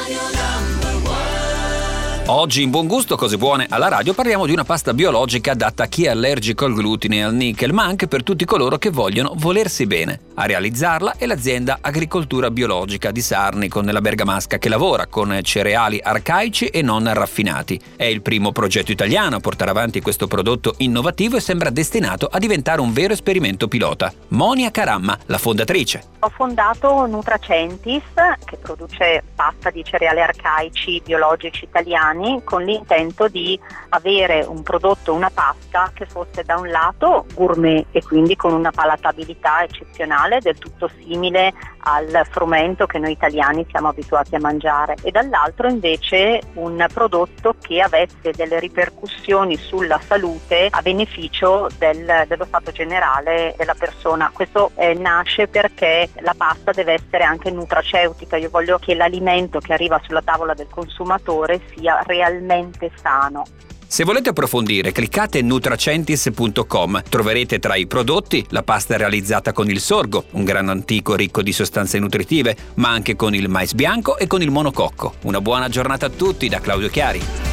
Oggi in Buon Gusto, cose buone alla radio, parliamo di una pasta biologica adatta a chi è allergico al glutine e al nickel, ma anche per tutti coloro che vogliono volersi bene. A realizzarla è l'azienda Agricoltura Biologica di Sarnico, nella Bergamasca, che lavora con cereali arcaici e non raffinati. È il primo progetto italiano a portare avanti questo prodotto innovativo e sembra destinato a diventare un vero esperimento pilota. Monia Caramma, la fondatrice. Ho fondato Nutracentis, che produce pasta di cereali arcaici biologici italiani, con l'intento di avere un prodotto, una pasta che fosse da un lato gourmet e quindi con una palatabilità eccezionale, del tutto simile al frumento che noi italiani siamo abituati a mangiare, e dall'altro invece un prodotto che avesse delle ripercussioni sulla salute a beneficio dello stato generale della persona. Questo nasce perché la pasta deve essere anche nutraceutica. Io voglio che l'alimento che arriva sulla tavola del consumatore sia realmente sano. Se volete approfondire, cliccate nutracentis.com. Troverete tra i prodotti la pasta realizzata con il sorgo, un grano antico ricco di sostanze nutritive, ma anche con il mais bianco e con il monococco. Una buona giornata a tutti da Claudio Chiari.